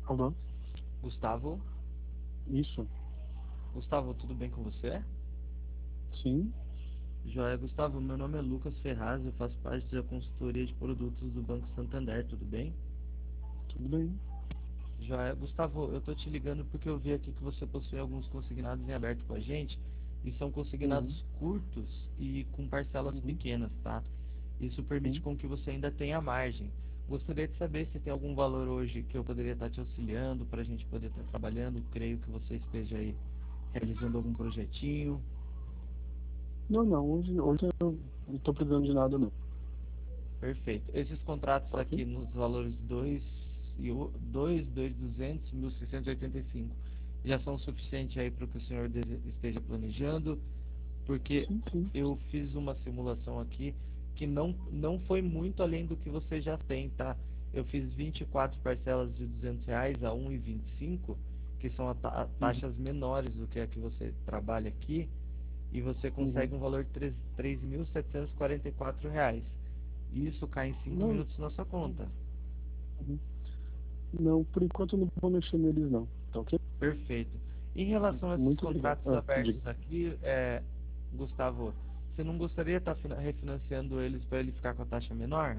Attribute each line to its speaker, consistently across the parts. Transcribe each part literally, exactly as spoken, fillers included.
Speaker 1: Alô?
Speaker 2: Gustavo?
Speaker 1: Isso?
Speaker 2: Gustavo, tudo bem com você?
Speaker 1: Sim?
Speaker 2: Joia, Gustavo, meu nome é Lucas Ferraz, eu faço parte da consultoria de produtos do Banco Santander, tudo bem?
Speaker 1: Tudo bem?
Speaker 2: Joia, Gustavo, eu tô te ligando porque eu vi aqui que você possui alguns consignados em aberto com a gente, e são
Speaker 1: Uhum.
Speaker 2: consignados curtos e com parcelas
Speaker 1: Uhum.
Speaker 2: pequenas, tá? Isso permite
Speaker 1: Sim.
Speaker 2: com que você ainda tenha margem. Gostaria de saber se tem algum valor hoje que eu poderia estar te auxiliando para a gente poder estar trabalhando. Creio que você esteja aí realizando algum projetinho.
Speaker 1: Não, não. Hoje, hoje eu não tô precisando de nada, não.
Speaker 2: Perfeito. Esses contratos
Speaker 1: Tá ok?
Speaker 2: aqui nos valores dois e o- dois, dois mil e duzentos, mil seiscentos e oitenta e cinco já são suficientes aí para o que o senhor dese- esteja planejando, porque
Speaker 1: Sim, sim.
Speaker 2: eu fiz uma simulação aqui que não, não foi muito além do que você já tem, tá? Eu fiz vinte e quatro parcelas de duzentos reais a um e vinte e cinco, que são a ta- a
Speaker 1: Uhum.
Speaker 2: taxas menores do que a que você trabalha aqui, e você
Speaker 1: Uhum.
Speaker 2: consegue um valor de três mil setecentos e quarenta e quatro reais. Isso cai em cinco
Speaker 1: Não,
Speaker 2: minutos na sua conta.
Speaker 1: uhum. Não, por enquanto eu não vou mexer neles, não. Tá ok?
Speaker 2: Perfeito. Em relação a esses
Speaker 1: Muito obrigado.
Speaker 2: contratos
Speaker 1: Ah, diga.
Speaker 2: abertos aqui, é, Gustavo, você não gostaria de estar refinanciando eles para ele ficar com a taxa menor?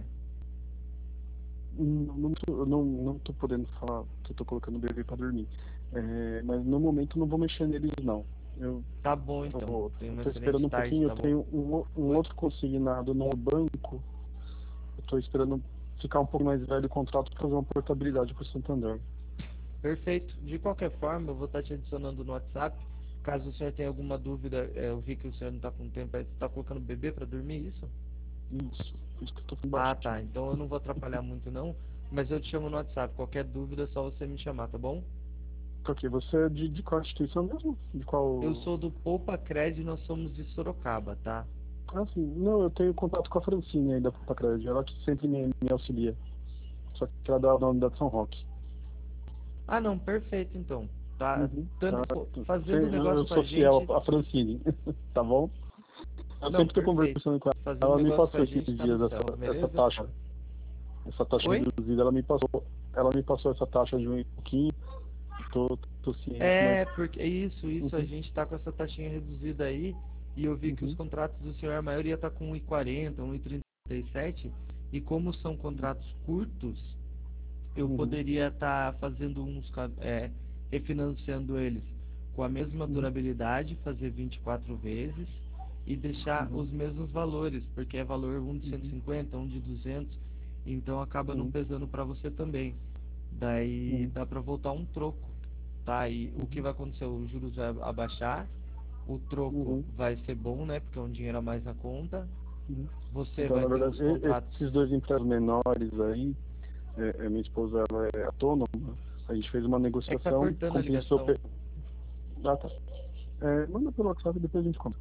Speaker 1: Não, não, tô, eu não, não tô podendo falar que eu tô colocando o bebê pra dormir. É, mas no momento eu não vou mexer neles, não. Eu
Speaker 2: Tá bom então.
Speaker 1: tô,
Speaker 2: Tenha
Speaker 1: eu
Speaker 2: uma
Speaker 1: tô
Speaker 2: excelente
Speaker 1: esperando um
Speaker 2: tarde,
Speaker 1: pouquinho. Eu
Speaker 2: tá bom?
Speaker 1: tenho um, o- um
Speaker 2: Oi?
Speaker 1: outro consignado no banco. Eu tô esperando ficar um pouco mais velho o contrato para fazer uma portabilidade para o Santander.
Speaker 2: Perfeito. De qualquer forma, eu vou estar te adicionando no WhatsApp. Caso o senhor tenha alguma dúvida, é, eu vi que o senhor não está com tempo, é, você está colocando o bebê para dormir, isso?
Speaker 1: Isso, por isso que eu tô falando
Speaker 2: Ah,
Speaker 1: baixinho.
Speaker 2: tá. Então eu não vou atrapalhar muito não, mas eu te chamo no WhatsApp. Qualquer dúvida é só você me chamar, tá bom?
Speaker 1: Tá ok, você é de, de qual instituição mesmo? De
Speaker 2: Eu
Speaker 1: qual.
Speaker 2: sou do Poupa Cred, nós somos de Sorocaba, tá?
Speaker 1: Ah, sim. Não, eu tenho contato com a Francine aí da Papacred. Ela que sempre me, me auxilia. Só que ela dá da unidade São Roque.
Speaker 2: Ah, não, perfeito então. Tá,
Speaker 1: Uhum. Tá.
Speaker 2: tanto co-
Speaker 1: Sei,
Speaker 2: fazendo
Speaker 1: Eu,
Speaker 2: negócio
Speaker 1: eu
Speaker 2: com a
Speaker 1: sou fiel
Speaker 2: gente.
Speaker 1: à Francine. Tá bom? Eu
Speaker 2: Não,
Speaker 1: sempre tô
Speaker 2: perfeito.
Speaker 1: conversando com ela.
Speaker 2: Fazendo
Speaker 1: Ela me
Speaker 2: negócio com
Speaker 1: passou
Speaker 2: a
Speaker 1: esses
Speaker 2: gente tá no
Speaker 1: dias essa,
Speaker 2: céu,
Speaker 1: essa
Speaker 2: beleza?
Speaker 1: taxa. Essa taxa
Speaker 2: Oi?
Speaker 1: reduzida. Ela me passou. Ela me passou essa taxa de um e pouquinho. Tô, tô ciente, mas.
Speaker 2: É, porque isso, isso, a
Speaker 1: Uhum.
Speaker 2: gente tá com essa taxinha reduzida aí, e eu vi que os
Speaker 1: Uhum.
Speaker 2: contratos do senhor, a maioria tá com um e quarenta, um e trinta e sete, e como são contratos curtos, eu
Speaker 1: Uhum.
Speaker 2: poderia estar fazendo uns, ca- é, refinanciando eles com a mesma
Speaker 1: Uhum.
Speaker 2: durabilidade, fazer vinte e quatro vezes e deixar
Speaker 1: Uhum.
Speaker 2: os mesmos valores, porque é valor um de cento e
Speaker 1: Uhum.
Speaker 2: cinquenta, um de duzentos, então acaba não
Speaker 1: Uhum.
Speaker 2: pesando para você também. Daí
Speaker 1: Uhum.
Speaker 2: dá para voltar um troco, tá? E o que
Speaker 1: Uhum.
Speaker 2: vai acontecer? Os juros vai abaixar, o troco
Speaker 1: Uhum.
Speaker 2: vai ser bom, né? Porque é um dinheiro a mais na conta.
Speaker 1: Uhum.
Speaker 2: Você
Speaker 1: Então,
Speaker 2: vai
Speaker 1: na
Speaker 2: ter
Speaker 1: verdade,
Speaker 2: os
Speaker 1: e-
Speaker 2: contratos.
Speaker 1: esses dois empregos menores aí, é, é, minha esposa ela é autônoma, a gente fez uma
Speaker 2: É que tá
Speaker 1: negociação,
Speaker 2: cortando a
Speaker 1: compensou.
Speaker 2: ligação.
Speaker 1: pe- Ah, tá. É, manda pelo WhatsApp e depois a gente conversa.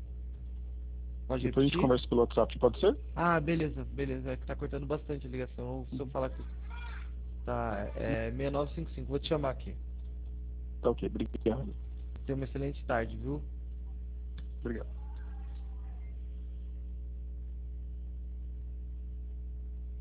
Speaker 2: Pode
Speaker 1: Depois a gente
Speaker 2: repetir?
Speaker 1: conversa pelo WhatsApp, pode ser?
Speaker 2: Ah, beleza, beleza. É que tá cortando bastante a ligação. Se eu
Speaker 1: Uhum.
Speaker 2: falar que tá, é seis nove cinco cinco, vou te chamar aqui.
Speaker 1: Tá ok, obrigado.
Speaker 2: Tenha uma excelente tarde, viu?
Speaker 1: Obrigado.